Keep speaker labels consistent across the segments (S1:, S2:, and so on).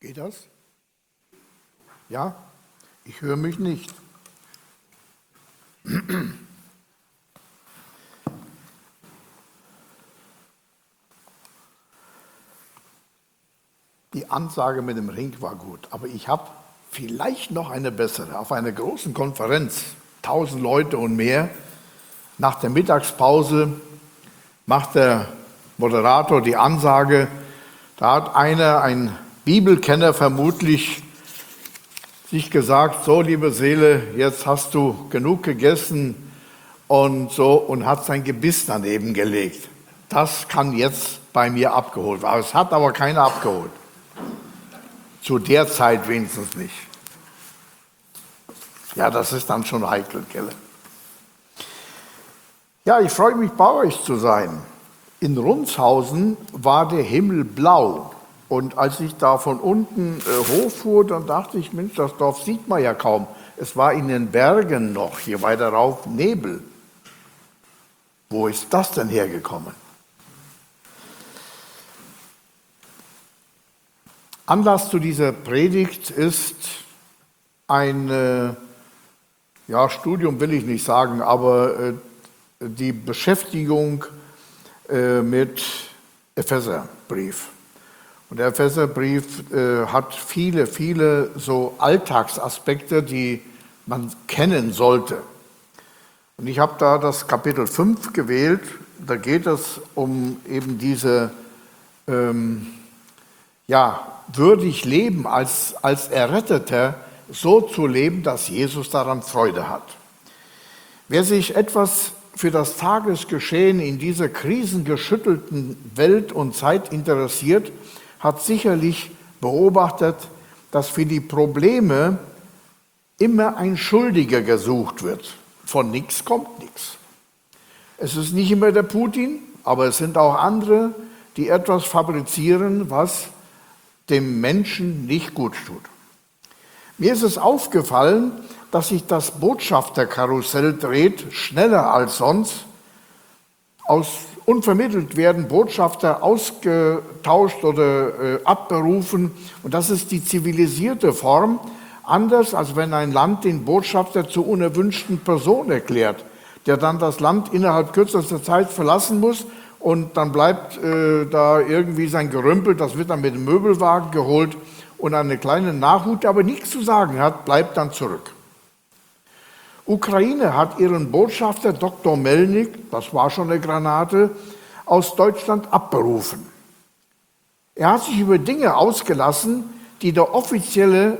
S1: Geht das? Ja? Ich höre mich nicht. Die Ansage mit dem Ring war gut, aber ich habe vielleicht noch eine bessere. Auf einer großen Konferenz, 1000 Leute und mehr, nach der Mittagspause macht der Moderator die Ansage, da hat ein Bibelkenner vermutlich sich gesagt, so liebe Seele, jetzt hast du genug gegessen und so, und hat sein Gebiss daneben gelegt. Das kann jetzt bei mir abgeholt werden. Es hat aber keiner abgeholt. Zu der Zeit wenigstens nicht. Ja, das ist dann schon heikel, gell? Ja, ich freue mich, bei euch zu sein. In Rundshausen war der Himmel blau. Und als ich da von unten hochfuhr, dann dachte ich, Mensch, das Dorf sieht man ja kaum. Es war in den Bergen noch, hier weiter rauf, Nebel. Wo ist das denn hergekommen? Anlass zu dieser Predigt ist ein Studium will ich nicht sagen, aber die Beschäftigung mit Epheserbrief. Und der Epheserbrief hat viele so Alltagsaspekte, die man kennen sollte. Und ich habe da das Kapitel 5 gewählt. Da geht es um eben diese würdig leben, als Erretteter so zu leben, dass Jesus daran Freude hat. Wer sich etwas für das Tagesgeschehen in dieser krisengeschüttelten Welt und Zeit interessiert, hat sicherlich beobachtet, dass für die Probleme immer ein Schuldiger gesucht wird. Von nichts kommt nichts. Es ist nicht immer der Putin, aber es sind auch andere, die etwas fabrizieren, was dem Menschen nicht gut tut. Mir ist es aufgefallen, dass sich das Botschafterkarussell dreht, schneller als sonst. Unvermittelt werden Botschafter ausgetauscht oder abberufen. Und das ist die zivilisierte Form, anders als wenn ein Land den Botschafter zur unerwünschten Person erklärt, der dann das Land innerhalb kürzester Zeit verlassen muss. Und dann bleibt da irgendwie sein Gerümpel, das wird dann mit dem Möbelwagen geholt, und eine kleine Nachhut, die aber nichts zu sagen hat, bleibt dann zurück. Ukraine hat ihren Botschafter Dr. Melnik, das war schon eine Granate, aus Deutschland abberufen. Er hat sich über Dinge ausgelassen, die der offiziellen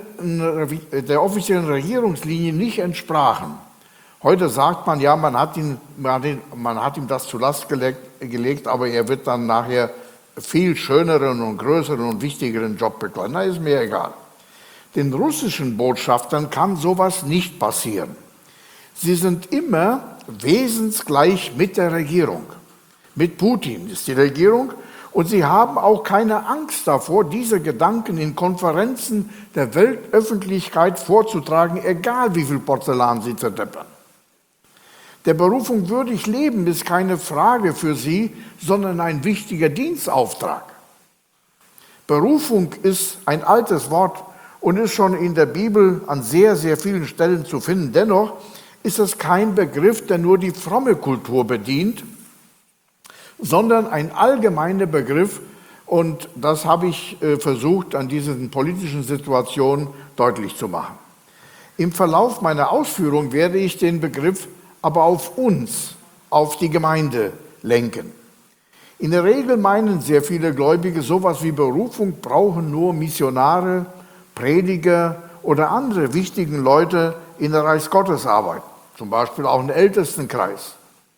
S1: Regierungslinie nicht entsprachen. Heute sagt man, ja, man hat ihm das zur Last gelegt, aber er wird dann nachher viel schöneren und größeren und wichtigeren Job bekleiden. Na, ist mir egal. Den russischen Botschaftern kann sowas nicht passieren. Sie sind immer wesensgleich mit der Regierung. Mit Putin ist die Regierung, und sie haben auch keine Angst davor, diese Gedanken in Konferenzen der Weltöffentlichkeit vorzutragen, egal wie viel Porzellan sie zerdeppern. Der Berufung würdig leben ist keine Frage für sie, sondern ein wichtiger Dienstauftrag. Berufung ist ein altes Wort und ist schon in der Bibel an sehr vielen Stellen zu finden. Dennoch ist es kein Begriff, der nur die fromme Kultur bedient, sondern ein allgemeiner Begriff, und das habe ich versucht, an diesen politischen Situationen deutlich zu machen. Im Verlauf meiner Ausführung werde ich den Begriff aber auf uns, auf die Gemeinde lenken. In der Regel meinen sehr viele Gläubige, sowas wie Berufung brauchen nur Missionare, Prediger oder andere wichtigen Leute in der Reichsgottesarbeit, zum Beispiel auch einen Ältestenkreis.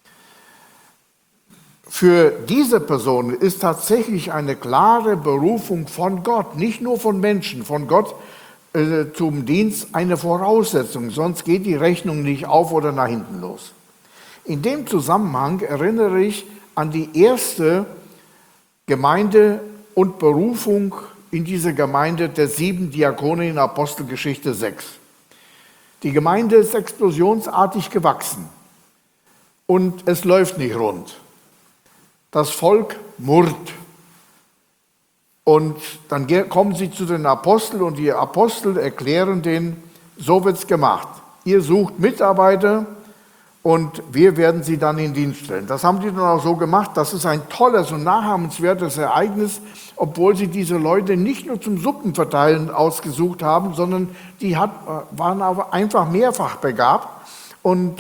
S1: Für diese Person ist tatsächlich eine klare Berufung von Gott, nicht nur von Menschen, von Gott zum Dienst eine Voraussetzung, sonst geht die Rechnung nicht auf oder nach hinten los. In dem Zusammenhang erinnere ich an die erste Gemeinde und Berufung in diese Gemeinde der 7 Diakone in Apostelgeschichte 6. Die Gemeinde ist explosionsartig gewachsen und es läuft nicht rund. Das Volk murrt. Und dann kommen sie zu den Aposteln und die Apostel erklären denen, so wird's gemacht. Ihr sucht Mitarbeiter und wir werden sie dann in Dienst stellen. Das haben die dann auch so gemacht. Das ist ein tolles und nachahmenswertes Ereignis, obwohl sie diese Leute nicht nur zum Suppenverteilen ausgesucht haben, sondern die waren aber einfach mehrfach begabt. Und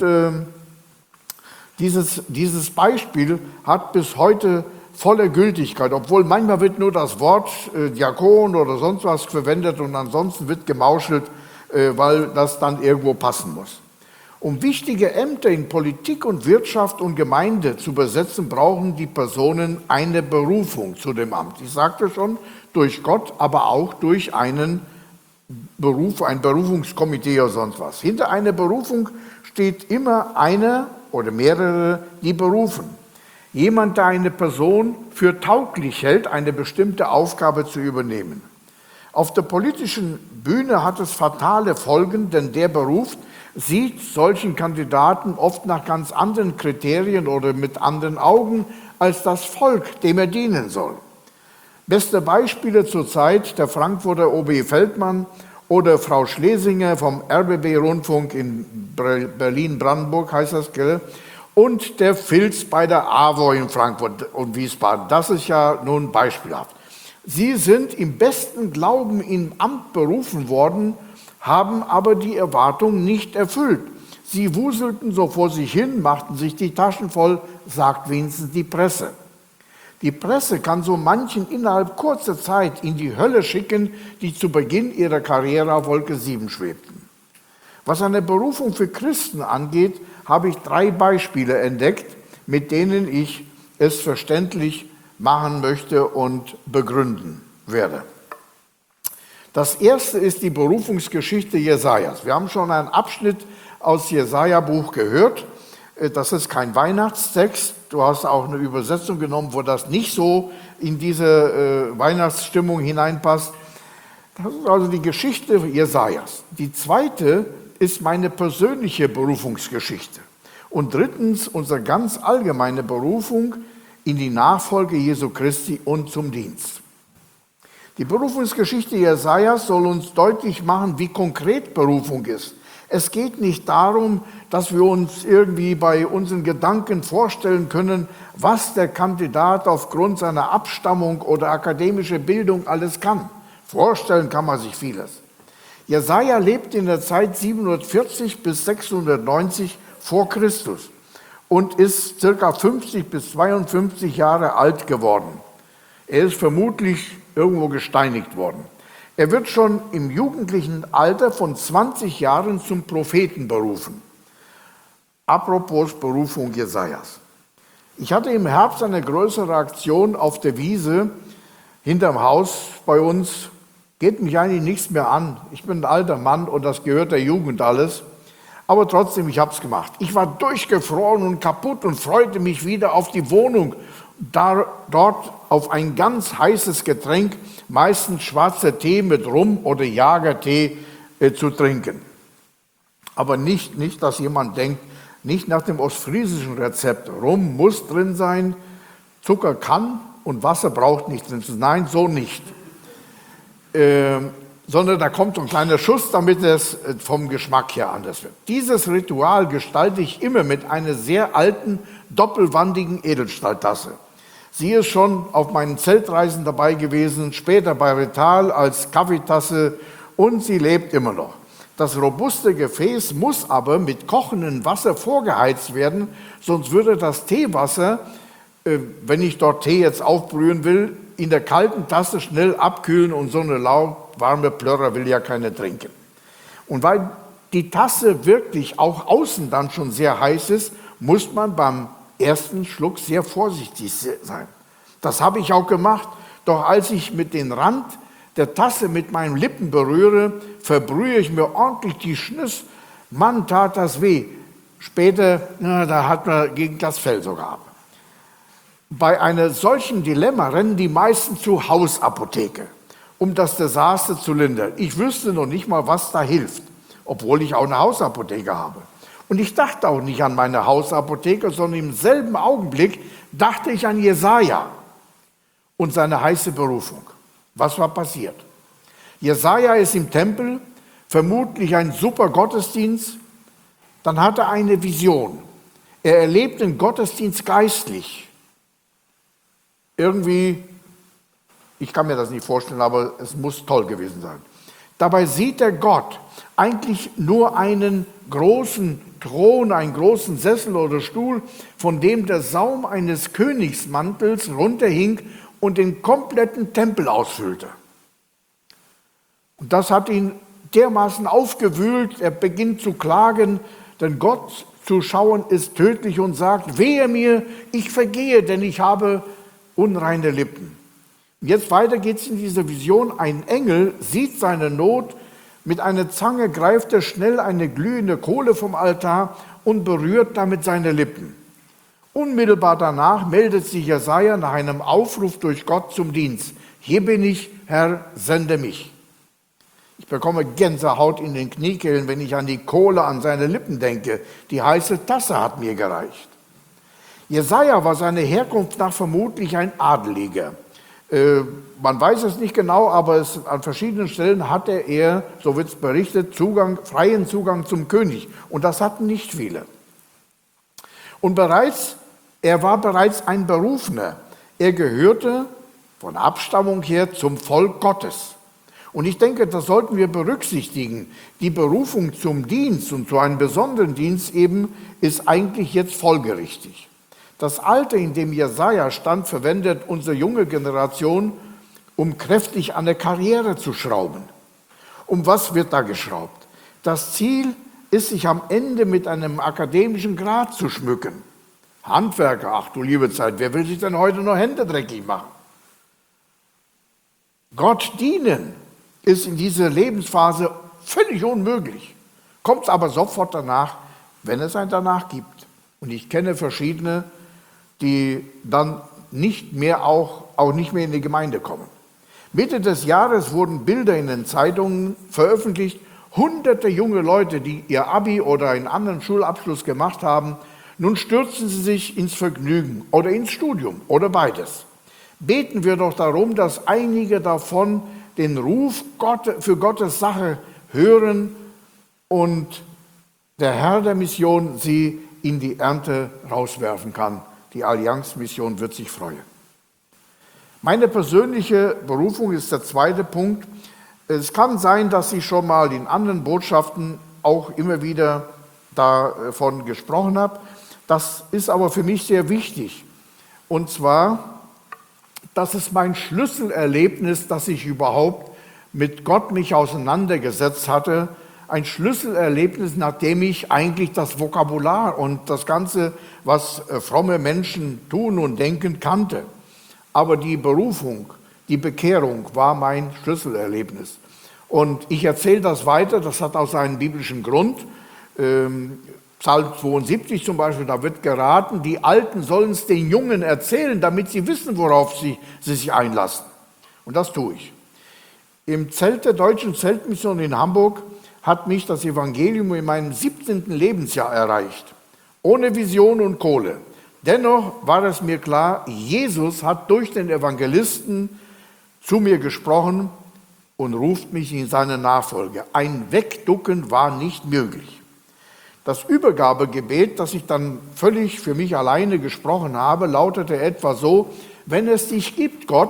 S1: dieses Beispiel hat bis heute volle Gültigkeit, obwohl manchmal wird nur das Wort Diakon oder sonst was verwendet und ansonsten wird gemauschelt, weil das dann irgendwo passen muss. Um wichtige Ämter in Politik und Wirtschaft und Gemeinde zu besetzen, brauchen die Personen eine Berufung zu dem Amt. Ich sagte schon, durch Gott, aber auch durch einen Beruf, ein Berufungskomitee oder sonst was. Hinter einer Berufung steht immer einer oder mehrere, die berufen. Jemand, der eine Person für tauglich hält, eine bestimmte Aufgabe zu übernehmen. Auf der politischen Bühne hat es fatale Folgen, denn der Beruf sieht solchen Kandidaten oft nach ganz anderen Kriterien oder mit anderen Augen als das Volk, dem er dienen soll. Beste Beispiele zurzeit der Frankfurter OB Feldmann oder Frau Schlesinger vom RBB-Rundfunk in Berlin-Brandenburg, heißt das, gell? Und der Filz bei der AWO in Frankfurt und Wiesbaden. Das ist ja nun beispielhaft. Sie sind im besten Glauben in Amt berufen worden, haben aber die Erwartung nicht erfüllt. Sie wuselten so vor sich hin, machten sich die Taschen voll, sagt wenigstens die Presse. Die Presse kann so manchen innerhalb kurzer Zeit in die Hölle schicken, die zu Beginn ihrer Karriere auf Wolke 7 schwebten. Was eine Berufung für Christen angeht, habe ich 3 Beispiele entdeckt, mit denen ich es verständlich machen möchte und begründen werde. Das erste ist die Berufungsgeschichte Jesajas. Wir haben schon einen Abschnitt aus Jesaja-Buch gehört. Das ist kein Weihnachtstext. Du hast auch eine Übersetzung genommen, wo das nicht so in diese Weihnachtsstimmung hineinpasst. Das ist also die Geschichte Jesajas. Die zweite ist meine persönliche Berufungsgeschichte. Und drittens unsere ganz allgemeine Berufung in die Nachfolge Jesu Christi und zum Dienst. Die Berufungsgeschichte Jesajas soll uns deutlich machen, wie konkret Berufung ist. Es geht nicht darum, dass wir uns irgendwie bei unseren Gedanken vorstellen können, was der Kandidat aufgrund seiner Abstammung oder akademischer Bildung alles kann. Vorstellen kann man sich vieles. Jesaja lebt in der Zeit 740 bis 690 vor Christus und ist ca. 50 bis 52 Jahre alt geworden. Er ist vermutlich irgendwo gesteinigt worden. Er wird schon im jugendlichen Alter von 20 Jahren zum Propheten berufen. Apropos Berufung Jesajas. Ich hatte im Herbst eine größere Aktion auf der Wiese hinterm Haus bei uns. Geht mich eigentlich nichts mehr an. Ich bin ein alter Mann und das gehört der Jugend alles. Aber trotzdem, ich habe es gemacht. Ich war durchgefroren und kaputt und freute mich wieder auf die Wohnung, dort auf ein ganz heißes Getränk, meistens schwarzer Tee mit Rum oder Jagertee zu trinken. Aber nicht, dass jemand denkt, nicht nach dem ostfriesischen Rezept. Rum muss drin sein, Zucker kann und Wasser braucht nicht drin sein. Nein, so nicht. Sondern da kommt ein kleiner Schuss, damit es vom Geschmack her anders wird. Dieses Ritual gestalte ich immer mit einer sehr alten, doppelwandigen Edelstahltasse. Sie ist schon auf meinen Zeltreisen dabei gewesen, später bei Rital als Kaffeetasse und sie lebt immer noch. Das robuste Gefäß muss aber mit kochendem Wasser vorgeheizt werden, sonst würde das Teewasser, wenn ich dort Tee jetzt aufbrühen will, in der kalten Tasse schnell abkühlen und so eine lauwarme Plörrer will ja keiner trinken. Und weil die Tasse wirklich auch außen dann schon sehr heiß ist, muss man beim ersten Schluck sehr vorsichtig sein. Das habe ich auch gemacht, doch als ich mit dem Rand der Tasse mit meinen Lippen berühre, verbrühe ich mir ordentlich die Schnüss. Mann, tat das weh. Später, da hat man gegen das Fell sogar ab. Bei einem solchen Dilemma rennen die meisten zur Hausapotheke, um das Desaster zu lindern. Ich wüsste noch nicht mal, was da hilft, obwohl ich auch eine Hausapotheke habe. Und ich dachte auch nicht an meine Hausapotheke, sondern im selben Augenblick dachte ich an Jesaja und seine heiße Berufung. Was war passiert? Jesaja ist im Tempel, vermutlich ein super Gottesdienst. Dann hat er eine Vision. Er erlebt den Gottesdienst geistlich. Irgendwie, ich kann mir das nicht vorstellen, aber es muss toll gewesen sein. Dabei sieht er Gott, eigentlich nur einen großen Thron, einen großen Sessel oder Stuhl, von dem der Saum eines Königsmantels runterhing und den kompletten Tempel ausfüllte. Und das hat ihn dermaßen aufgewühlt, er beginnt zu klagen, denn Gott zu schauen ist tödlich und sagt, wehe mir, ich vergehe, denn ich habe unreine Lippen. Und jetzt weiter geht es in dieser Vision, ein Engel sieht seine Not, mit einer Zange greift er schnell eine glühende Kohle vom Altar und berührt damit seine Lippen. Unmittelbar danach meldet sich Jesaja nach einem Aufruf durch Gott zum Dienst. Hier bin ich, Herr, sende mich. Ich bekomme Gänsehaut in den Kniekehlen, wenn ich an die Kohle an seine Lippen denke. Die heiße Tasse hat mir gereicht. Jesaja war seine Herkunft nach vermutlich ein Adeliger. Man weiß es nicht genau, aber an verschiedenen Stellen hatte er, so wird es berichtet, freien Zugang zum König. Und das hatten nicht viele. Und er war bereits ein Berufener. Er gehörte von Abstammung her zum Volk Gottes. Und ich denke, das sollten wir berücksichtigen. Die Berufung zum Dienst und zu einem besonderen Dienst eben ist eigentlich jetzt folgerichtig. Das Alter, in dem Jesaja stand, verwendet unsere junge Generation, um kräftig an der Karriere zu schrauben. Um was wird da geschraubt? Das Ziel ist, sich am Ende mit einem akademischen Grad zu schmücken. Handwerker, ach du liebe Zeit, wer will sich denn heute noch Hände dreckig machen? Gott dienen ist in dieser Lebensphase völlig unmöglich. Kommt aber sofort danach, wenn es ein danach gibt. Und ich kenne verschiedene, die dann nicht mehr auch nicht mehr in die Gemeinde kommen. Mitte des Jahres wurden Bilder in den Zeitungen veröffentlicht. Hunderte junge Leute, die ihr Abi oder einen anderen Schulabschluss gemacht haben, nun stürzen sie sich ins Vergnügen oder ins Studium oder beides. Beten wir doch darum, dass einige davon den Ruf für Gottes Sache hören und der Herr der Mission sie in die Ernte rauswerfen kann. Die Allianzmission wird sich freuen. Meine persönliche Berufung ist der zweite Punkt. Es kann sein, dass ich schon mal in anderen Botschaften auch immer wieder davon gesprochen habe. Das ist aber für mich sehr wichtig. Und zwar, das ist mein Schlüsselerlebnis, dass ich überhaupt mit Gott mich auseinandergesetzt hatte. Ein Schlüsselerlebnis, nachdem ich eigentlich das Vokabular und das Ganze, was fromme Menschen tun und denken, kannte. Aber die Berufung, die Bekehrung war mein Schlüsselerlebnis. Und ich erzähle das weiter, das hat auch seinen biblischen Grund. Psalm 72 zum Beispiel, da wird geraten, die Alten sollen es den Jungen erzählen, damit sie wissen, worauf sie sich einlassen. Und das tue ich. Im Zelt der Deutschen Zeltmission in Hamburg hat mich das Evangelium in meinem 17. Lebensjahr erreicht. Ohne Vision und Kohle. Dennoch war es mir klar, Jesus hat durch den Evangelisten zu mir gesprochen und ruft mich in seine Nachfolge. Ein Wegducken war nicht möglich. Das Übergabegebet, das ich dann völlig für mich alleine gesprochen habe, lautete etwa so: Wenn es dich gibt, Gott,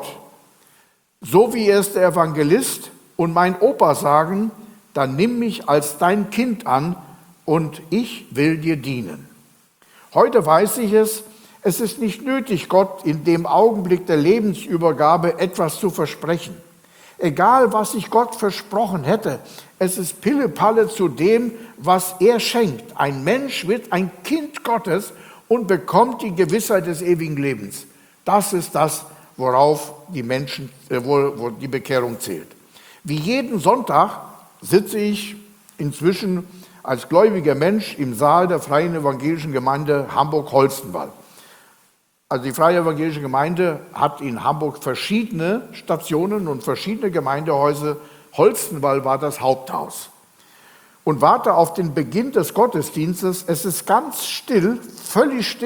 S1: so wie es der Evangelist und mein Opa sagen, dann nimm mich als dein Kind an und ich will dir dienen. Heute weiß ich es ist nicht nötig, Gott in dem Augenblick der Lebensübergabe etwas zu versprechen. Egal, was ich Gott versprochen hätte, es ist Pillepalle zu dem, was er schenkt. Ein Mensch wird ein Kind Gottes und bekommt die Gewissheit des ewigen Lebens. Das ist das, worauf die Menschen, wo die Bekehrung zählt. Wie jeden Sonntag sitze ich inzwischen als gläubiger Mensch im Saal der Freien Evangelischen Gemeinde Hamburg-Holstenwall. Also die Freie Evangelische Gemeinde hat in Hamburg verschiedene Stationen und verschiedene Gemeindehäuser. Holstenwall war das Haupthaus. Und warte auf den Beginn des Gottesdienstes. Es ist ganz still, völlig still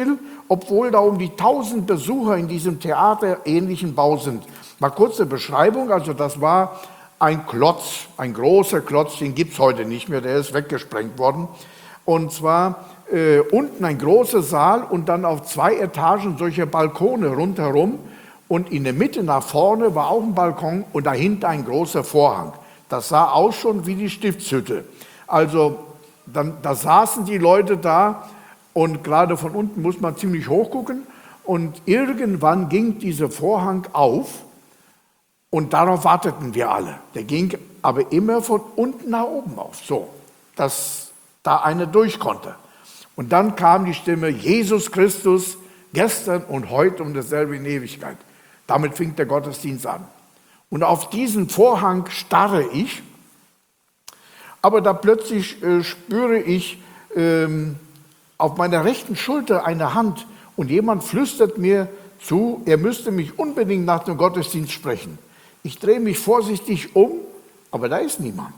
S1: obwohl da um die 1000 Besucher in diesem theaterähnlichen Bau sind. Mal kurze Beschreibung, also das war ein Klotz, ein großer Klotz, den gibt es heute nicht mehr, der ist weggesprengt worden. Und zwar unten ein großer Saal und dann auf 2 Etagen solche Balkone rundherum. Und in der Mitte nach vorne war auch ein Balkon und dahinter ein großer Vorhang. Das sah aus schon wie die Stiftshütte. Also da saßen die Leute da und gerade von unten muss man ziemlich hoch gucken. Und irgendwann ging dieser Vorhang auf und darauf warteten wir alle. Der ging aber immer von unten nach oben auf, so, dass da einer durch konnte. Und dann kam die Stimme, Jesus Christus, gestern und heute und dasselbe in Ewigkeit. Damit fing der Gottesdienst an. Und auf diesen Vorhang starre ich, aber da plötzlich spüre ich auf meiner rechten Schulter eine Hand und jemand flüstert mir zu, er müsste mich unbedingt nach dem Gottesdienst sprechen. Ich drehe mich vorsichtig um, aber da ist niemand.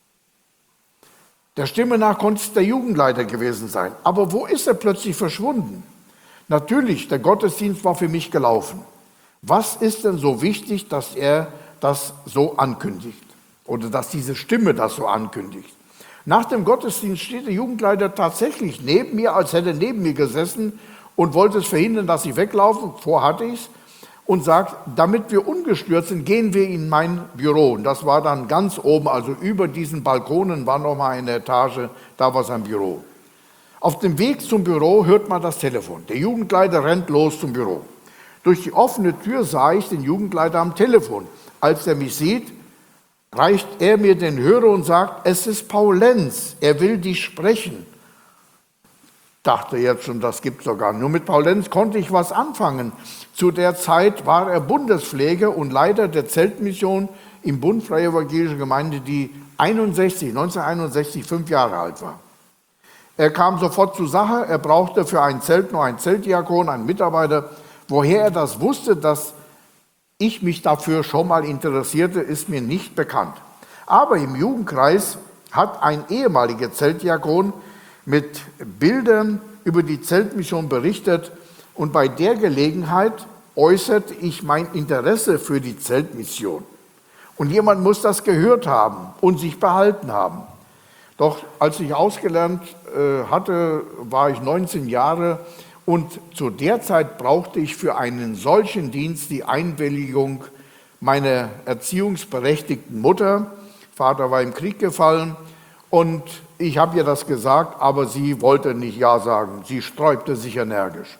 S1: Der Stimme nach konnte es der Jugendleiter gewesen sein. Aber wo ist er plötzlich verschwunden? Natürlich, der Gottesdienst war für mich gelaufen. Was ist denn so wichtig, dass er das so ankündigt? Oder dass diese Stimme das so ankündigt? Nach dem Gottesdienst steht der Jugendleiter tatsächlich neben mir, als hätte er neben mir gesessen und wollte es verhindern, dass ich weglaufe. Vor hatte ich es. Und sagt, damit wir ungestört sind, gehen wir in mein Büro. Und das war dann ganz oben, also über diesen Balkonen war nochmal eine Etage, da war sein Büro. Auf dem Weg zum Büro hört man das Telefon. Der Jugendleiter rennt los zum Büro. Durch die offene Tür sah ich den Jugendleiter am Telefon. Als er mich sieht, reicht er mir den Hörer und sagt, es ist Paul Lenz, er will dich sprechen. Dachte jetzt schon, das gibt es sogar. Nur mit Paul Lenz konnte ich was anfangen. Zu der Zeit war er Bundespfleger und Leiter der Zeltmission im Bund Freie Evangelische Gemeinde, die 1961 5 Jahre alt war. Er kam sofort zur Sache, er brauchte für ein Zelt nur einen Zeltdiakon, einen Mitarbeiter. Woher er das wusste, dass ich mich dafür schon mal interessierte, ist mir nicht bekannt. Aber im Jugendkreis hat ein ehemaliger Zeltdiakon mit Bildern über die Zeltmission berichtet und bei der Gelegenheit äußerte ich mein Interesse für die Zeltmission. Und jemand muss das gehört haben und sich behalten haben. Doch als ich ausgelernt hatte, war ich 19 Jahre und zu der Zeit brauchte ich für einen solchen Dienst die Einwilligung meiner erziehungsberechtigten Mutter. Vater war im Krieg gefallen und ich habe ihr das gesagt, aber sie wollte nicht Ja sagen. Sie sträubte sich energisch.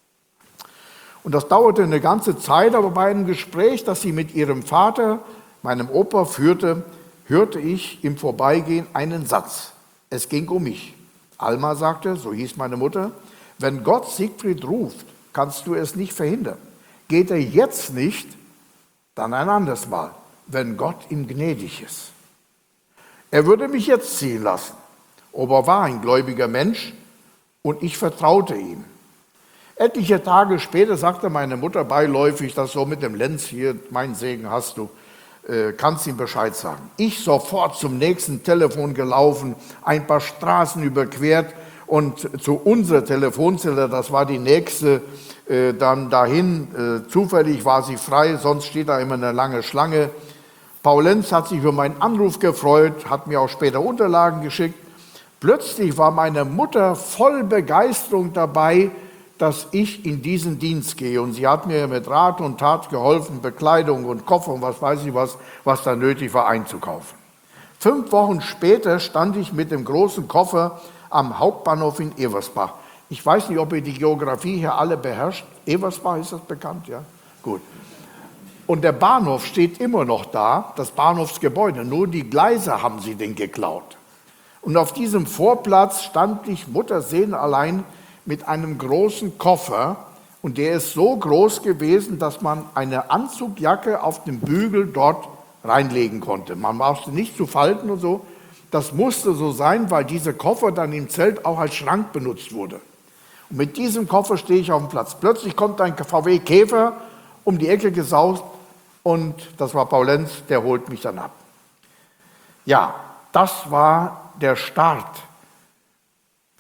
S1: Und das dauerte eine ganze Zeit, aber bei einem Gespräch, das sie mit ihrem Vater, meinem Opa, führte, hörte ich im Vorbeigehen einen Satz. Es ging um mich. Alma sagte, so hieß meine Mutter, wenn Gott Siegfried ruft, kannst du es nicht verhindern. Geht er jetzt nicht, dann ein anderes Mal, wenn Gott ihm gnädig ist. Er würde mich jetzt ziehen lassen. Opa war ein gläubiger Mensch und ich vertraute ihm. Etliche Tage später sagte meine Mutter beiläufig, dass so mit dem Lenz hier, meinen Segen hast du, kannst ihm Bescheid sagen. Ich sofort zum nächsten Telefon gelaufen, ein paar Straßen überquert und zu unserer Telefonzelle, das war die nächste, dann dahin. Zufällig war sie frei, sonst steht da immer eine lange Schlange. Paul Lenz hat sich über meinen Anruf gefreut, hat mir auch später Unterlagen geschickt. Plötzlich war meine Mutter voll Begeisterung dabei, dass ich in diesen Dienst gehe. Und sie hat mir mit Rat und Tat geholfen, Bekleidung und Koffer und was weiß ich was da nötig war, einzukaufen. 5 Wochen später stand ich mit dem großen Koffer am Hauptbahnhof in Eversbach. Ich weiß nicht, ob ihr die Geografie hier alle beherrscht. Eversbach, ist das bekannt? Ja, gut. Und der Bahnhof steht immer noch da, das Bahnhofsgebäude. Nur die Gleise haben sie den geklaut. Und auf diesem Vorplatz stand ich mutterseelenallein mit einem großen Koffer. Und der ist so groß gewesen, dass man eine Anzugjacke auf dem Bügel dort reinlegen konnte. Man brauchte nicht zu falten und so. Das musste so sein, weil dieser Koffer dann im Zelt auch als Schrank benutzt wurde. Und mit diesem Koffer stehe ich auf dem Platz. Plötzlich kommt ein VW Käfer um die Ecke gesaust und das war Paul Lenz, der holt mich dann ab. Ja, das war der Start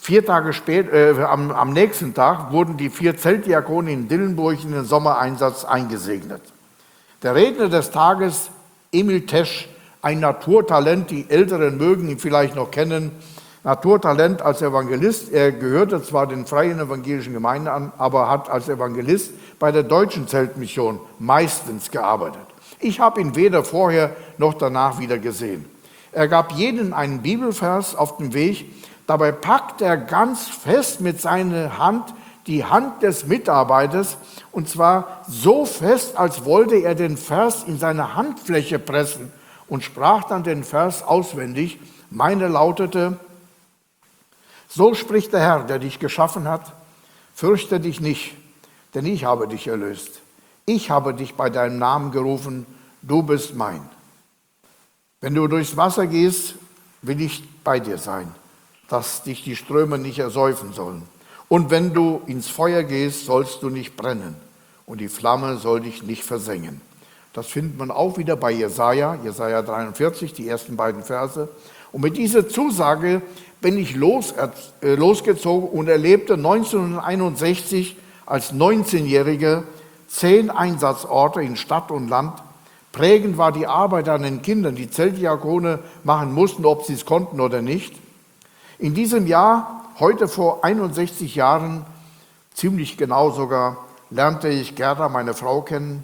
S1: 4 Tage später, am nächsten Tag wurden die 4 Zeltdiakone in Dillenburg in den Sommereinsatz eingesegnet. Der Redner des Tages, Emil Tesch, ein Naturtalent, die Älteren mögen ihn vielleicht noch kennen, Naturtalent als Evangelist. Er gehörte zwar den Freien Evangelischen Gemeinden an, aber hat als Evangelist bei der Deutschen Zeltmission meistens gearbeitet. Ich habe ihn weder vorher noch danach wieder gesehen. Er gab jedem einen Bibelvers auf den Weg. Dabei packte er ganz fest mit seiner Hand die Hand des Mitarbeiters, und zwar so fest, als wollte er den Vers in seine Handfläche pressen, und sprach dann den Vers auswendig. Meine lautete: So spricht der Herr, der dich geschaffen hat, fürchte dich nicht, denn ich habe dich erlöst. Ich habe dich bei deinem Namen gerufen, du bist mein. Wenn du durchs Wasser gehst, will ich bei dir sein, dass dich die Ströme nicht ersäufen sollen. Und wenn du ins Feuer gehst, sollst du nicht brennen, und die Flamme soll dich nicht versengen. Das findet man auch wieder bei Jesaja 43, die ersten beiden Verse. Und mit dieser Zusage bin ich losgezogen und erlebte 1961 als 19-Jähriger 10 Einsatzorte in Stadt und Land. Prägend war die Arbeit an den Kindern, die Zeltdiakone machen mussten, ob sie es konnten oder nicht. In diesem Jahr, heute vor 61 Jahren, ziemlich genau sogar, lernte ich Gerda, meine Frau, kennen.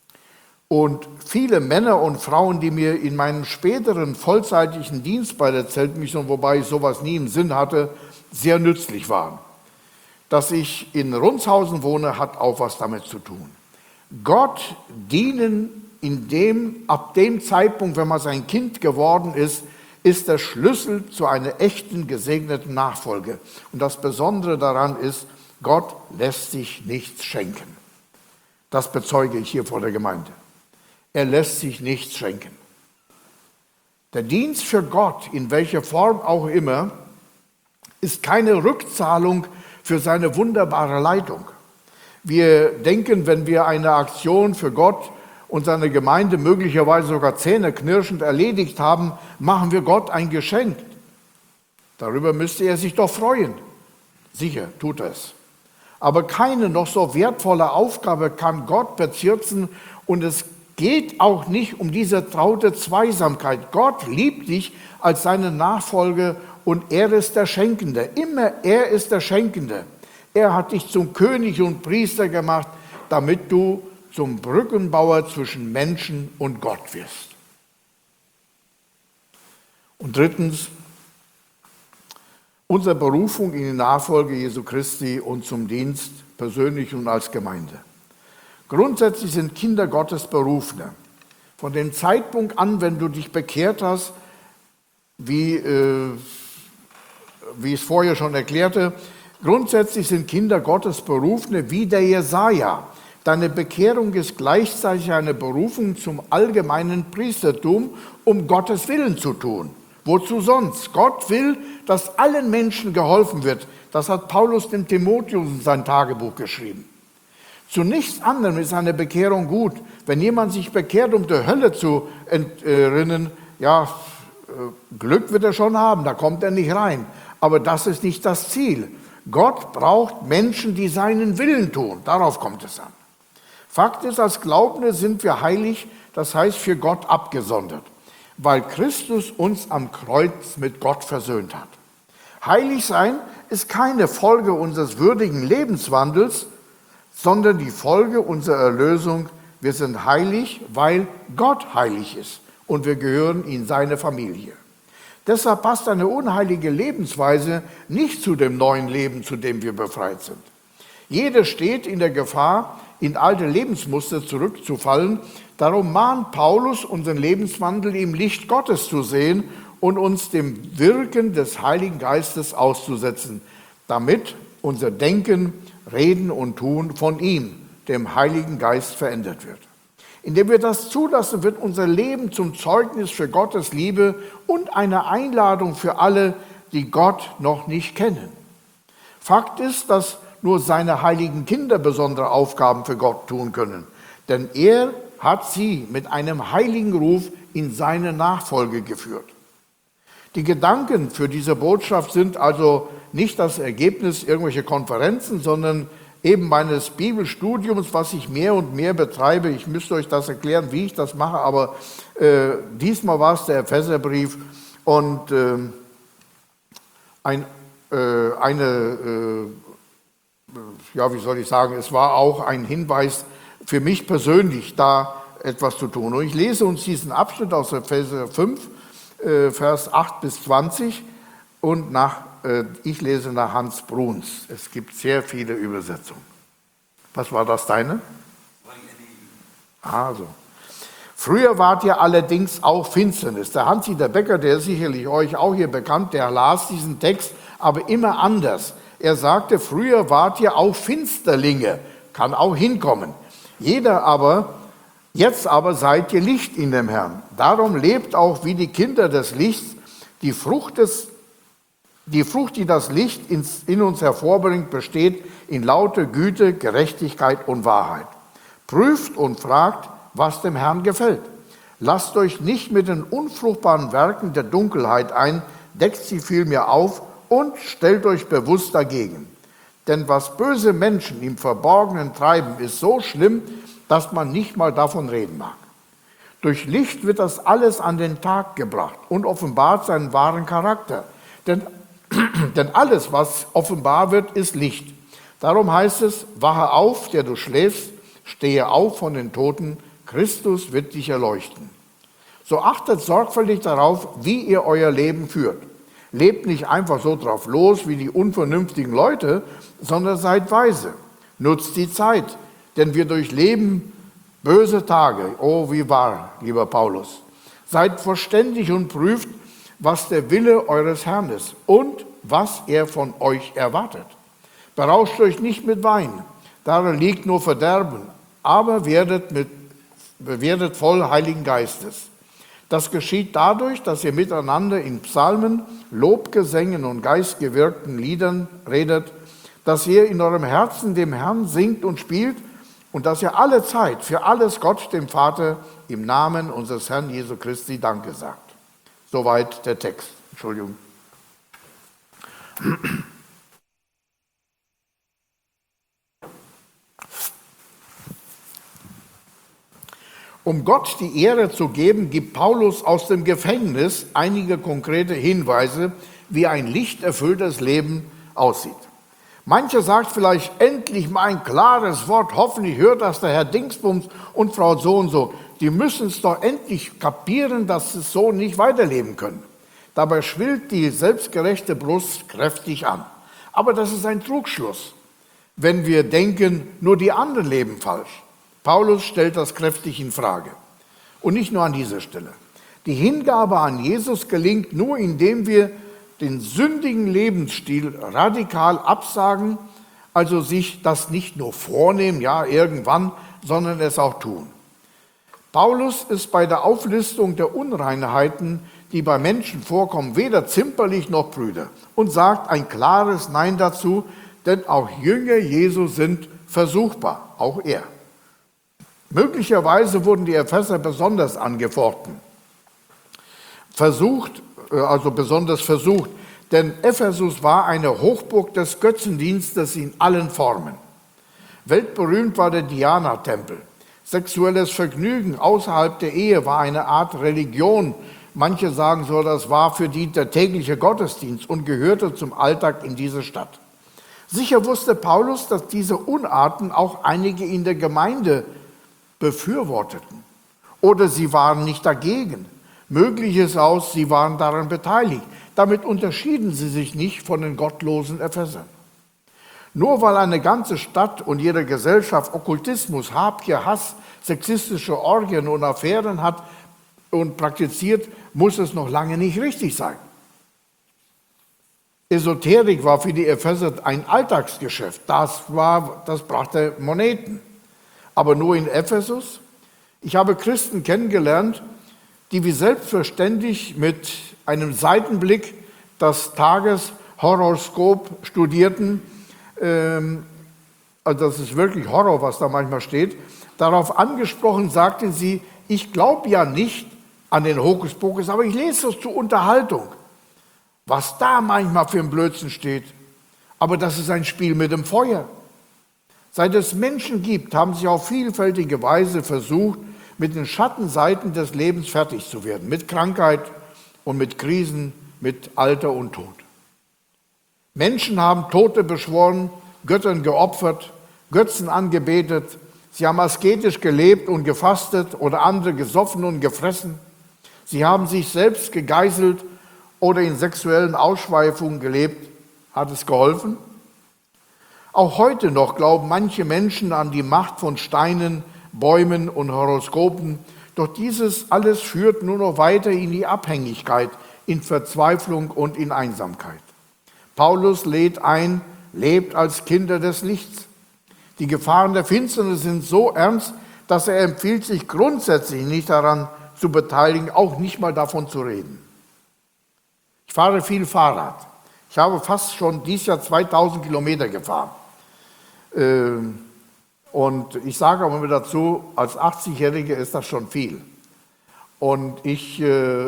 S1: Und viele Männer und Frauen, die mir in meinem späteren vollzeitlichen Dienst bei der Zeltmission, wobei ich sowas nie im Sinn hatte, sehr nützlich waren. Dass ich in Rundshausen wohne, hat auch was damit zu tun. Gott dienen ab dem Zeitpunkt, wenn man sein Kind geworden ist, ist der Schlüssel zu einer echten, gesegneten Nachfolge. Und das Besondere daran ist, Gott lässt sich nichts schenken. Das bezeuge ich hier vor der Gemeinde. Er lässt sich nichts schenken. Der Dienst für Gott, in welcher Form auch immer, ist keine Rückzahlung für seine wunderbare Leitung. Wir denken, wenn wir eine Aktion für Gott und seine Gemeinde möglicherweise sogar zähneknirschend erledigt haben, machen wir Gott ein Geschenk. Darüber müsste er sich doch freuen. Sicher, tut er es. Aber keine noch so wertvolle Aufgabe kann Gott bezirzen, und es geht auch nicht um diese traute Zweisamkeit. Gott liebt dich als seine Nachfolger und er ist der Schenkende. Immer er ist der Schenkende. Er hat dich zum König und Priester gemacht, damit du zum Brückenbauer zwischen Menschen und Gott wirst. Und drittens, unsere Berufung in die Nachfolge Jesu Christi und zum Dienst persönlich und als Gemeinde. Grundsätzlich sind Kinder Gottes Berufene. Von dem Zeitpunkt an, wenn du dich bekehrt hast, wie ich es vorher schon erklärte, grundsätzlich sind Kinder Gottes Berufene wie der Jesaja. Deine Bekehrung ist gleichzeitig eine Berufung zum allgemeinen Priestertum, um Gottes Willen zu tun. Wozu sonst? Gott will, dass allen Menschen geholfen wird. Das hat Paulus dem Timotheus in sein Tagebuch geschrieben. Zu nichts anderem ist eine Bekehrung gut. Wenn jemand sich bekehrt, um der Hölle zu entrinnen, ja, Glück wird er schon haben, da kommt er nicht rein. Aber das ist nicht das Ziel. Gott braucht Menschen, die seinen Willen tun. Darauf kommt es an. Fakt ist, als Glaubende sind wir heilig, das heißt für Gott abgesondert, weil Christus uns am Kreuz mit Gott versöhnt hat. Heilig sein ist keine Folge unseres würdigen Lebenswandels, sondern die Folge unserer Erlösung. Wir sind heilig, weil Gott heilig ist und wir gehören in seine Familie. Deshalb passt eine unheilige Lebensweise nicht zu dem neuen Leben, zu dem wir befreit sind. Jeder steht in der Gefahr, in alte Lebensmuster zurückzufallen. Darum mahnt Paulus, unseren Lebenswandel im Licht Gottes zu sehen und uns dem Wirken des Heiligen Geistes auszusetzen, damit unser Denken, Reden und Tun von ihm, dem Heiligen Geist, verändert wird. Indem wir das zulassen, wird unser Leben zum Zeugnis für Gottes Liebe und eine Einladung für alle, die Gott noch nicht kennen. Fakt ist, dass nur seine heiligen Kinder besondere Aufgaben für Gott tun können, denn er hat sie mit einem heiligen Ruf in seine Nachfolge geführt. Die Gedanken für diese Botschaft sind also nicht das Ergebnis irgendwelcher Konferenzen, sondern eben meines Bibelstudiums, was ich mehr und mehr betreibe. Ich müsste euch das erklären, wie ich das mache, aber diesmal war es der Epheserbrief und wie soll ich sagen, es war auch ein Hinweis für mich persönlich, da etwas zu tun. Und ich lese uns diesen Abschnitt aus Epheser 5, Vers 8 bis 20 und ich lese nach Hans Bruns. Es gibt sehr viele Übersetzungen. Was war das, deine? Also. Früher wart ihr allerdings auch Finsternis. Der Hans-Dieter Becker, der ist sicherlich euch auch hier bekannt, der las diesen Text, aber immer anders. Er sagte, früher wart ihr auch Finsterlinge, kann auch hinkommen. Jetzt aber seid ihr Licht in dem Herrn. Darum lebt auch wie die Kinder des Lichts. Die Frucht, die das Licht in uns hervorbringt, besteht in lauter Güte, Gerechtigkeit und Wahrheit. Prüft und fragt, was dem Herrn gefällt. Lasst euch nicht mit den unfruchtbaren Werken der Dunkelheit ein, deckt sie vielmehr auf und stellt euch bewusst dagegen. Denn was böse Menschen im Verborgenen treiben, ist so schlimm, dass man nicht mal davon reden mag. Durch Licht wird das alles an den Tag gebracht und offenbart seinen wahren Charakter. Denn alles, was offenbar wird, ist Licht. Darum heißt es, wache auf, der du schläfst, stehe auf von den Toten, Christus wird dich erleuchten. So achtet sorgfältig darauf, wie ihr euer Leben führt. Lebt nicht einfach so drauf los wie die unvernünftigen Leute, sondern seid weise. Nutzt die Zeit, denn wir durchleben böse Tage. Oh, wie wahr, lieber Paulus. Seid verständig und prüft, was der Wille eures Herrn ist und was er von euch erwartet. Berauscht euch nicht mit Wein, darin liegt nur Verderben, aber werdet voll Heiligen Geistes. Das geschieht dadurch, dass ihr miteinander in Psalmen, Lobgesängen und geistgewirkten Liedern redet, dass ihr in eurem Herzen dem Herrn singt und spielt und dass ihr alle Zeit für alles Gott, dem Vater, im Namen unseres Herrn Jesu Christi Danke sagt. Soweit der Text. Entschuldigung. Um Gott die Ehre zu geben, gibt Paulus aus dem Gefängnis einige konkrete Hinweise, wie ein lichterfülltes Leben aussieht. Mancher sagt vielleicht, endlich mal ein klares Wort, hoffentlich hört das der Herr Dingsbums und Frau so und so. Die müssen es doch endlich kapieren, dass sie so nicht weiterleben können. Dabei schwillt die selbstgerechte Brust kräftig an. Aber das ist ein Trugschluss, wenn wir denken, nur die anderen leben falsch. Paulus stellt das kräftig in Frage. Und nicht nur an dieser Stelle. Die Hingabe an Jesus gelingt nur, indem wir den sündigen Lebensstil radikal absagen, also sich das nicht nur vornehmen, ja irgendwann, sondern es auch tun. Paulus ist bei der Auflistung der Unreinheiten, die bei Menschen vorkommen, weder zimperlich noch prüde und sagt ein klares Nein dazu, denn auch Jünger Jesu sind versuchbar, auch er. Möglicherweise wurden die Epheser besonders angefochten, besonders versucht, denn Ephesus war eine Hochburg des Götzendienstes in allen Formen. Weltberühmt war der Diana-Tempel. Sexuelles Vergnügen außerhalb der Ehe war eine Art Religion. Manche sagen so, das war für die der tägliche Gottesdienst und gehörte zum Alltag in dieser Stadt. Sicher wusste Paulus, dass diese Unarten auch einige in der Gemeinde befürworteten. Oder sie waren nicht dagegen. Möglich ist auch, sie waren daran beteiligt. Damit unterschieden sie sich nicht von den gottlosen Ephesern. Nur weil eine ganze Stadt und jede Gesellschaft Okkultismus, Habgier, Hass, sexistische Orgien und Affären hat und praktiziert, muss es noch lange nicht richtig sein. Esoterik war für die Epheser ein Alltagsgeschäft. Das brachte Moneten. Aber nur in Ephesus? Ich habe Christen kennengelernt, die wie selbstverständlich mit einem Seitenblick das Tageshoroskop studierten. Also das ist wirklich Horror, was da manchmal steht. Darauf angesprochen sagten sie, ich glaube ja nicht an den Hokuspokus, aber ich lese das zur Unterhaltung. Was da manchmal für ein Blödsinn steht, Aber das ist ein Spiel mit dem Feuer. Seit es Menschen gibt, haben sie auf vielfältige Weise versucht, mit den Schattenseiten des Lebens fertig zu werden. Mit Krankheit und mit Krisen, mit Alter und Tod. Menschen haben Tote beschworen, Göttern geopfert, Götzen angebetet. Sie haben asketisch gelebt und gefastet oder andere gesoffen und gefressen. Sie haben sich selbst gegeißelt oder in sexuellen Ausschweifungen gelebt. Hat es geholfen? Auch heute noch glauben manche Menschen an die Macht von Steinen, Bäumen und Horoskopen. Doch dieses alles führt nur noch weiter in die Abhängigkeit, in Verzweiflung und in Einsamkeit. Paulus lädt ein, lebt als Kinder des Lichts. Die Gefahren der Finsternis sind so ernst, dass er empfiehlt, sich grundsätzlich nicht daran zu beteiligen, auch nicht mal davon zu reden. Ich fahre viel Fahrrad. Ich habe fast schon dieses Jahr 2000 Kilometer gefahren. Und ich sage aber immer dazu, als 80-Jähriger ist das schon viel. Und ich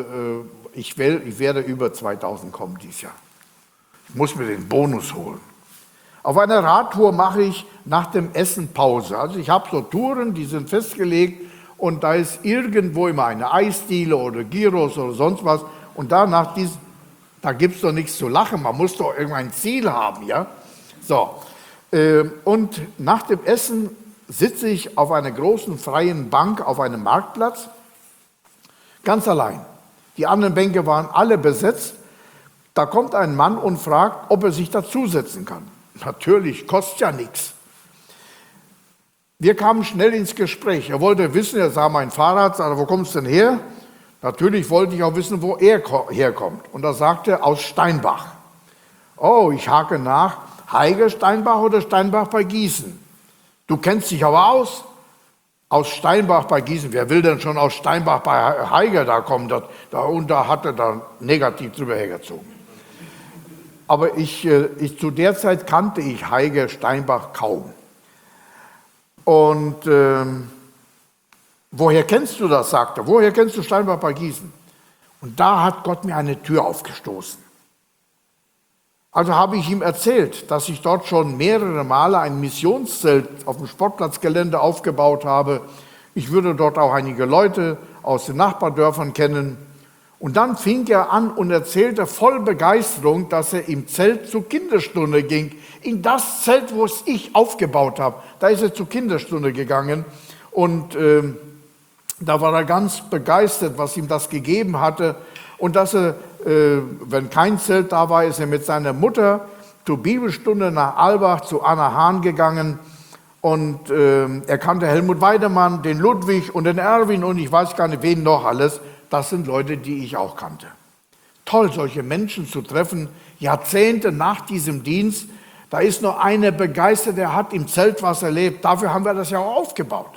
S1: werde über 2000 kommen dieses Jahr. Ich muss mir den Bonus holen. Auf einer Radtour mache ich nach dem Essen Pause. Also ich habe so Touren, die sind festgelegt und da ist irgendwo immer eine Eisdiele oder Gyros oder sonst was. Und da gibt es doch nichts zu lachen, man muss doch irgendein Ziel haben, ja? So. Und nach dem Essen sitze ich auf einer großen freien Bank auf einem Marktplatz, ganz allein. Die anderen Bänke waren alle besetzt. Da kommt ein Mann und fragt, ob er sich dazusetzen kann. Natürlich, kostet ja nichts. Wir kamen schnell ins Gespräch. Er wollte wissen, er sah mein Fahrrad, sagte, wo kommst du denn her? Natürlich wollte ich auch wissen, wo er herkommt. Und da sagte er, aus Steinbach. Oh, ich hake nach, Heige Steinbach oder Steinbach bei Gießen? Du kennst dich aber aus. Aus Steinbach bei Gießen. Wer will denn schon aus Steinbach bei Heige da kommen? Da hat er da negativ drüber hergezogen. Aber zu der Zeit kannte ich Heige Steinbach kaum. Und woher kennst du das, sagte er. Woher kennst du Steinbach bei Gießen? Und da hat Gott mir eine Tür aufgestoßen. Also habe ich ihm erzählt, dass ich dort schon mehrere Male ein Missionszelt auf dem Sportplatzgelände aufgebaut habe. Ich würde dort auch einige Leute aus den Nachbardörfern kennen. Und dann fing er an und erzählte voll Begeisterung, dass er im Zelt zur Kinderstunde ging. In das Zelt, wo es ich aufgebaut habe, da ist er zur Kinderstunde gegangen. Und da war er ganz begeistert, was ihm das gegeben hatte. Und dass er, wenn kein Zelt da war, ist er mit seiner Mutter zur Bibelstunde nach Albach zu Anna Hahn gegangen. Und er kannte Helmut Weidemann, den Ludwig und den Erwin und ich weiß gar nicht, wen noch alles. Das sind Leute, die ich auch kannte. Toll, solche Menschen zu treffen, Jahrzehnte nach diesem Dienst. Da ist noch einer begeistert, der hat im Zelt was erlebt. Dafür haben wir das ja auch aufgebaut.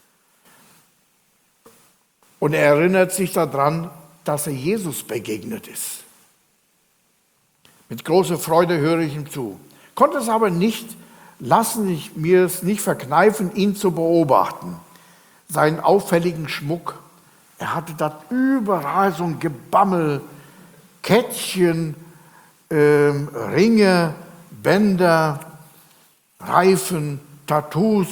S1: Und er erinnert sich daran, dass er Jesus begegnet ist. Mit großer Freude höre ich ihm zu. Konnte es aber nicht lassen, mir es nicht verkneifen, ihn zu beobachten. Seinen auffälligen Schmuck. Er hatte da überall so ein Gebammel, Kettchen, Ringe, Bänder, Reifen, Tattoos.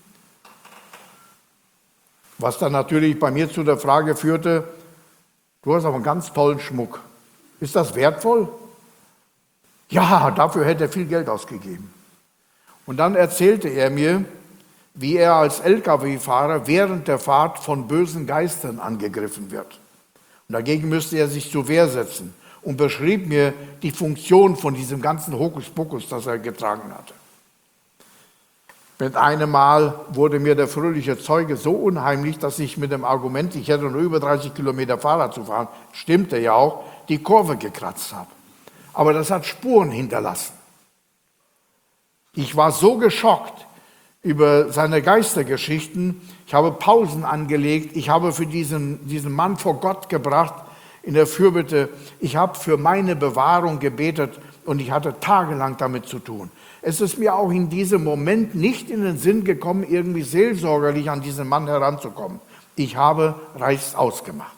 S1: Was dann natürlich bei mir zu der Frage führte, du hast aber einen ganz tollen Schmuck. Ist das wertvoll? Ja, dafür hätte er viel Geld ausgegeben. Und dann erzählte er mir, wie er als Lkw-Fahrer während der Fahrt von bösen Geistern angegriffen wird. Und dagegen müsste er sich zur Wehr setzen und beschrieb mir die Funktion von diesem ganzen Hokuspokus, das er getragen hatte. Mit einem Mal wurde mir der fröhliche Zeuge so unheimlich, dass ich mit dem Argument, ich hätte nur über 30 Kilometer Fahrrad zu fahren, stimmte ja auch, die Kurve gekratzt habe. Aber das hat Spuren hinterlassen. Ich war so geschockt über seine Geistergeschichten. Ich habe Pausen angelegt. Ich habe für diesen Mann vor Gott gebracht in der Fürbitte. Ich habe für meine Bewahrung gebetet und ich hatte tagelang damit zu tun. Es ist mir auch in diesem Moment nicht in den Sinn gekommen, irgendwie seelsorgerlich an diesen Mann heranzukommen. Ich habe Reichs ausgemacht.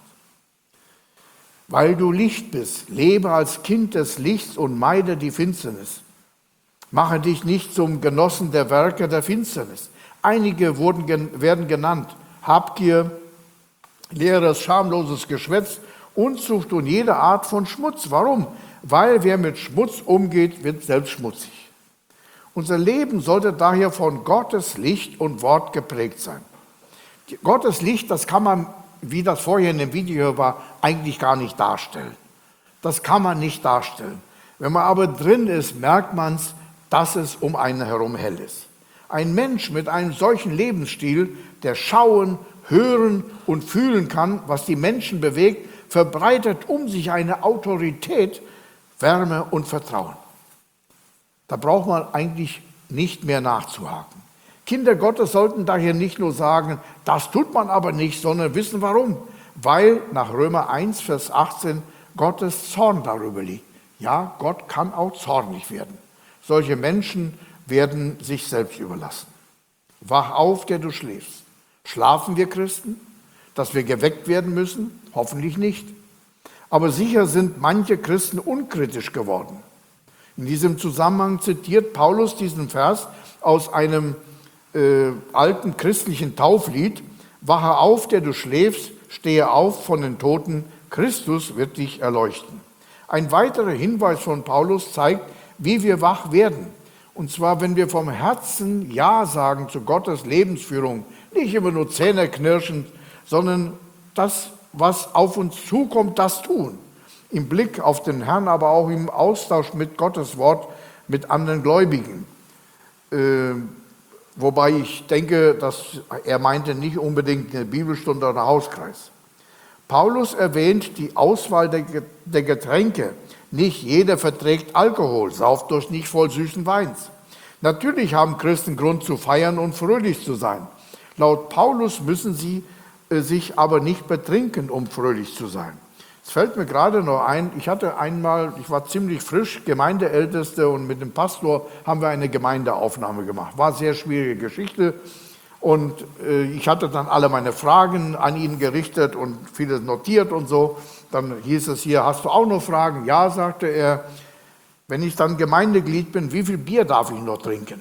S1: Weil du Licht bist, lebe als Kind des Lichts und meide die Finsternis. Mache dich nicht zum Genossen der Werke der Finsternis. Einige werden genannt: Habgier, leeres, schamloses Geschwätz, Unzucht und jede Art von Schmutz. Warum? Weil wer mit Schmutz umgeht, wird selbst schmutzig. Unser Leben sollte daher von Gottes Licht und Wort geprägt sein. Gottes Licht, das kann man, wie das vorher in dem Video war, eigentlich gar nicht darstellen. Das kann man nicht darstellen. Wenn man aber drin ist, merkt man es, dass es um einen herum hell ist. Ein Mensch mit einem solchen Lebensstil, der schauen, hören und fühlen kann, was die Menschen bewegt, verbreitet um sich eine Autorität, Wärme und Vertrauen. Da braucht man eigentlich nicht mehr nachzuhaken. Kinder Gottes sollten daher nicht nur sagen, das tut man aber nicht, sondern wissen warum. Weil nach Römer 1, Vers 18 Gottes Zorn darüber liegt. Ja, Gott kann auch zornig werden. Solche Menschen werden sich selbst überlassen. Wach auf, der du schläfst. Schlafen wir Christen, dass wir geweckt werden müssen? Hoffentlich nicht. Aber sicher sind manche Christen unkritisch geworden. In diesem Zusammenhang zitiert Paulus diesen Vers aus einem alten christlichen Tauflied: Wache auf, der du schläfst, stehe auf von den Toten, Christus wird dich erleuchten. Ein weiterer Hinweis von Paulus zeigt, wie wir wach werden. Und zwar, wenn wir vom Herzen Ja sagen zu Gottes Lebensführung, nicht immer nur zähneknirschend, sondern das, was auf uns zukommt, das tun. Im Blick auf den Herrn, aber auch im Austausch mit Gottes Wort, mit anderen Gläubigen. Wobei ich denke, dass er meinte nicht unbedingt eine Bibelstunde oder einen Hauskreis. Paulus erwähnt die Auswahl der Getränke. Nicht jeder verträgt Alkohol, sauft durch nicht voll süßen Weins. Natürlich haben Christen Grund zu feiern und fröhlich zu sein. Laut Paulus müssen sie sich aber nicht betrinken, um fröhlich zu sein. Es fällt mir gerade noch ein, ich war ziemlich frisch, Gemeindeälteste, und mit dem Pastor haben wir eine Gemeindeaufnahme gemacht. War eine sehr schwierige Geschichte und ich hatte dann alle meine Fragen an ihn gerichtet und vieles notiert und so. Dann hieß es hier: Hast du auch noch Fragen? Ja, sagte er. Wenn ich dann Gemeindeglied bin, wie viel Bier darf ich noch trinken?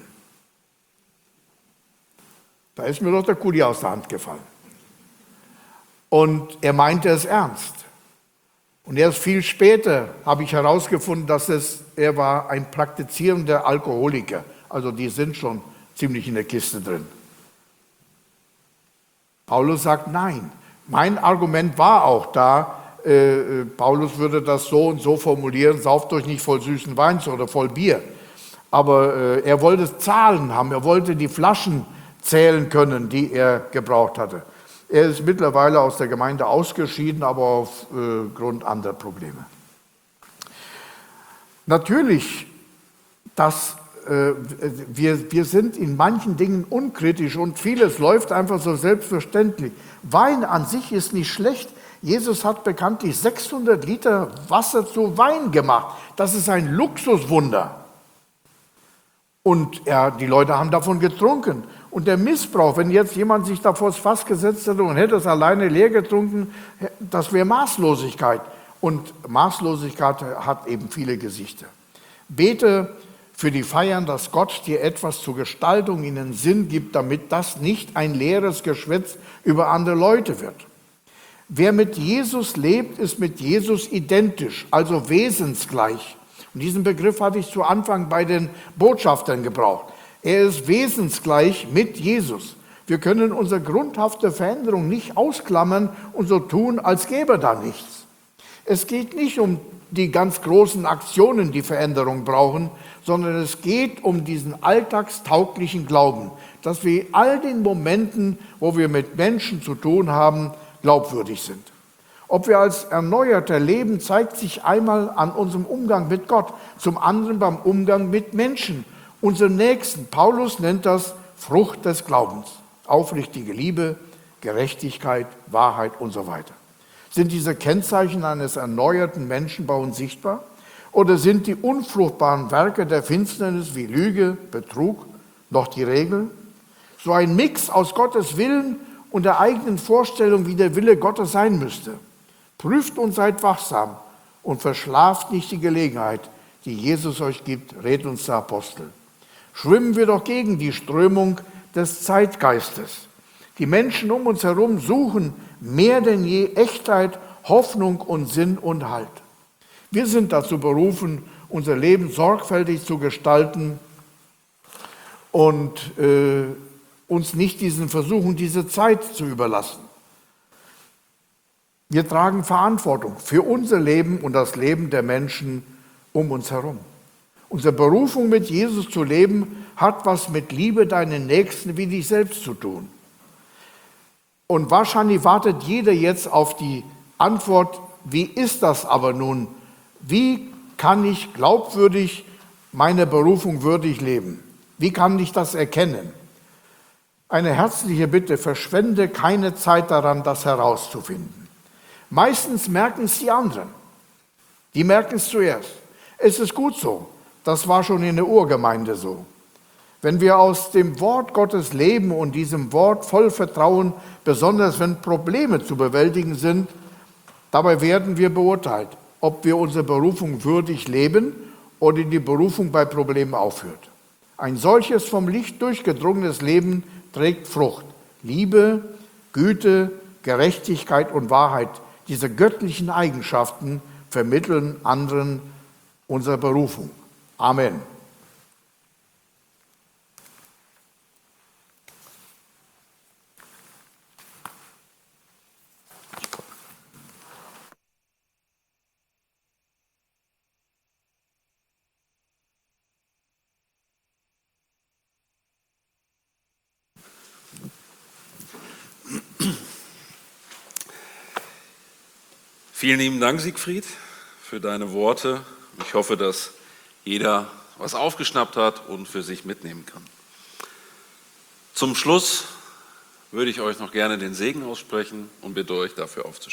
S1: Da ist mir doch der Kuli aus der Hand gefallen. Und er meinte es ernst. Und erst viel später habe ich herausgefunden, dass er war ein praktizierender Alkoholiker. Also die sind schon ziemlich in der Kiste drin. Paulus sagt nein. Mein Argument war auch da, Paulus würde das so und so formulieren: Sauft euch nicht voll süßen Weins oder voll Bier. Aber er wollte Zahlen haben, er wollte die Flaschen zählen können, die er gebraucht hatte. Er ist mittlerweile aus der Gemeinde ausgeschieden, aber aufgrund anderer Probleme. Natürlich, wir sind in manchen Dingen unkritisch und vieles läuft einfach so selbstverständlich. Wein an sich ist nicht schlecht. Jesus hat bekanntlich 600 Liter Wasser zu Wein gemacht. Das ist ein Luxuswunder. Und die Leute haben davon getrunken. Und der Missbrauch, wenn jetzt jemand sich da vors Fass gesetzt hätte und hätte es alleine leer getrunken, das wäre Maßlosigkeit. Und Maßlosigkeit hat eben viele Gesichter. Bete für die Feiern, dass Gott dir etwas zur Gestaltung in den Sinn gibt, damit das nicht ein leeres Geschwätz über andere Leute wird. Wer mit Jesus lebt, ist mit Jesus identisch, also wesensgleich. Und diesen Begriff hatte ich zu Anfang bei den Botschaftern gebraucht. Er ist wesensgleich mit Jesus. Wir können unsere grundhafte Veränderung nicht ausklammern und so tun, als gäbe da nichts. Es geht nicht um die ganz großen Aktionen, die Veränderung brauchen, sondern es geht um diesen alltagstauglichen Glauben, dass wir in all den Momenten, wo wir mit Menschen zu tun haben, glaubwürdig sind. Ob wir als Erneuerter leben, zeigt sich einmal an unserem Umgang mit Gott, zum anderen beim Umgang mit Menschen, unseren Nächsten. Paulus nennt das Frucht des Glaubens. Aufrichtige Liebe, Gerechtigkeit, Wahrheit und so weiter. Sind diese Kennzeichen eines erneuerten Menschen bei uns sichtbar? Oder sind die unfruchtbaren Werke der Finsternis wie Lüge, Betrug noch die Regel? So ein Mix aus Gottes Willen und der eigenen Vorstellung, wie der Wille Gottes sein müsste. Prüft und seid wachsam und verschlaft nicht die Gelegenheit, die Jesus euch gibt, rät uns der Apostel. Schwimmen wir doch gegen die Strömung des Zeitgeistes. Die Menschen um uns herum suchen mehr denn je Echtheit, Hoffnung und Sinn und Halt. Wir sind dazu berufen, unser Leben sorgfältig zu gestalten und uns nicht diesen Versuchen, diese Zeit zu überlassen. Wir tragen Verantwortung für unser Leben und das Leben der Menschen um uns herum. Unsere Berufung, mit Jesus zu leben, hat was mit Liebe deinen Nächsten wie dich selbst zu tun. Und wahrscheinlich wartet jeder jetzt auf die Antwort, wie ist das aber nun? Wie kann ich glaubwürdig meine Berufung würdig leben? Wie kann ich das erkennen? Eine herzliche Bitte, verschwende keine Zeit daran, das herauszufinden. Meistens merken es die anderen. Die merken es zuerst. Es ist gut so. Das war schon in der Urgemeinde so. Wenn wir aus dem Wort Gottes leben und diesem Wort voll Vertrauen, besonders wenn Probleme zu bewältigen sind, dabei werden wir beurteilt, ob wir unsere Berufung würdig leben oder die Berufung bei Problemen aufhört. Ein solches vom Licht durchgedrungenes Leben trägt Frucht. Liebe, Güte, Gerechtigkeit und Wahrheit, diese göttlichen Eigenschaften vermitteln anderen unsere Berufung. Amen.
S2: Vielen lieben Dank, Siegfried, für deine Worte. Ich hoffe, dass jeder was aufgeschnappt hat und für sich mitnehmen kann. Zum Schluss würde ich euch noch gerne den Segen aussprechen und bitte euch dafür aufzustehen.